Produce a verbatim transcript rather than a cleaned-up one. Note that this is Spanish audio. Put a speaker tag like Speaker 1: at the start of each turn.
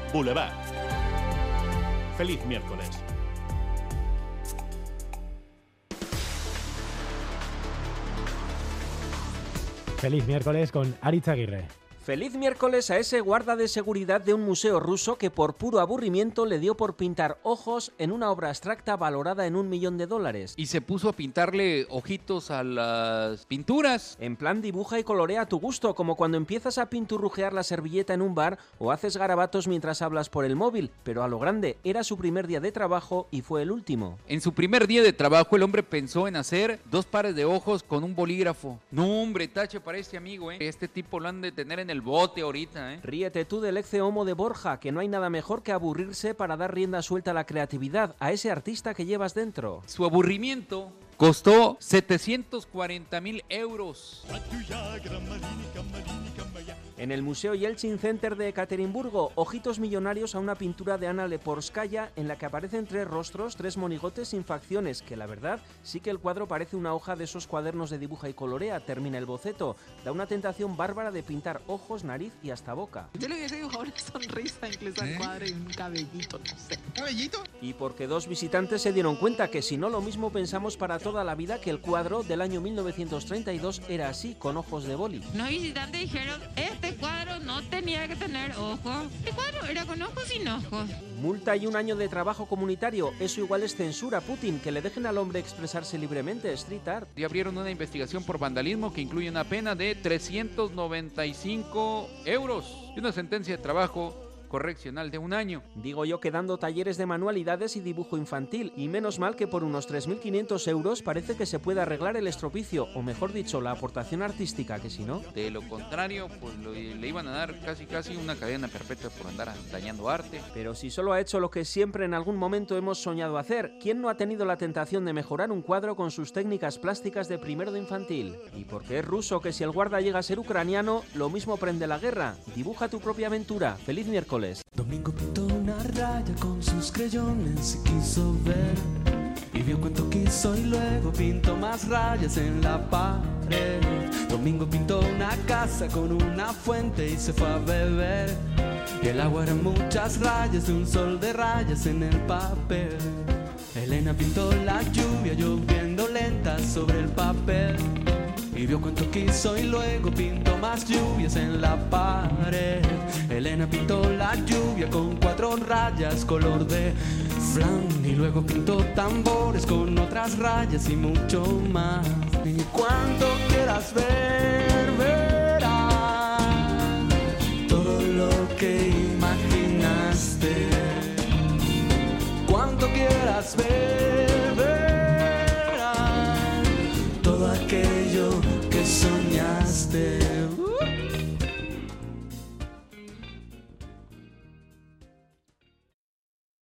Speaker 1: Boulevard. Feliz miércoles.
Speaker 2: Feliz miércoles con Aritz Aguirre.
Speaker 3: Feliz miércoles a ese guarda de seguridad de un museo ruso que por puro aburrimiento le dio por pintar ojos en una obra abstracta valorada en un millón de dólares.
Speaker 4: Y se puso a pintarle ojitos a las pinturas.
Speaker 3: En plan dibuja y colorea a tu gusto, como cuando empiezas a pinturrujear la servilleta en un bar o haces garabatos mientras hablas por el móvil, pero a lo grande. Era su primer día de trabajo y fue el último.
Speaker 4: En su primer día de trabajo el hombre pensó en hacer dos pares de ojos con un bolígrafo. No, hombre, tache para este amigo, ¿eh? Este tipo lo han de tener en el bote ahorita, ¿eh?
Speaker 3: Ríete tú del Ecce Homo de Borja, que no hay nada mejor que aburrirse para dar rienda suelta a la creatividad, a ese artista que llevas dentro.
Speaker 4: Su aburrimiento costó setecientos cuarenta mil euros.
Speaker 3: En el Museo Yeltsin Center de Ekaterimburgo, ojitos millonarios a una pintura de Ana Leporskaya en la que aparecen tres rostros, tres monigotes sin facciones, que la verdad sí que el cuadro parece una hoja de esos cuadernos de dibuja y colorea. Termina el boceto. Da una tentación bárbara de pintar ojos, nariz y hasta boca.
Speaker 5: Yo le hubiese dibujado una sonrisa incluso al cuadro y un cabellito, no sé.
Speaker 6: ¿Cabellito?
Speaker 3: Y porque dos visitantes se dieron cuenta que si no lo mismo pensamos para toda la vida, que el cuadro del año mil novecientos treinta y dos era así, con ojos de boli.
Speaker 7: Los visitantes dijeron, este cuadro no tenía que tener ojos. Este cuadro era con ojos sin ojos.
Speaker 3: Multa y un año de trabajo comunitario. Eso igual es censura, Putin. Que le dejen al hombre expresarse libremente. Street art.
Speaker 4: Y abrieron una investigación por vandalismo que incluye una pena de trescientos noventa y cinco euros y una sentencia de trabajo correccional de un año.
Speaker 3: Digo yo que dando talleres de manualidades y dibujo infantil, y menos mal que por unos tres mil quinientos euros parece que se puede arreglar el estropicio, o mejor dicho, la aportación artística, que si no...
Speaker 4: De lo contrario, pues lo, le iban a dar casi casi una cadena perpetua por andar dañando arte.
Speaker 3: Pero si solo ha hecho lo que siempre en algún momento hemos soñado hacer, ¿quién no ha tenido la tentación de mejorar un cuadro con sus técnicas plásticas de primero de infantil? Y porque es ruso que si el guarda llega a ser ucraniano, lo mismo prende la guerra. Dibuja tu propia aventura. Feliz miércoles.
Speaker 8: Domingo pintó una raya con sus creyones y quiso ver, y vio cuánto quiso y luego pintó más rayas en la pared. Domingo pintó una casa con una fuente y se fue a beber, y el agua eran muchas rayas de un sol de rayas en el papel. Elena pintó la lluvia lloviendo lenta sobre el papel, y vio cuánto quiso y luego pintó más lluvias en la pared. Elena pintó la lluvia con cuatro rayas color de flan, y luego pintó tambores con otras rayas y mucho más. Y cuanto quieras ver, verás todo lo que imaginaste. Cuanto quieras ver,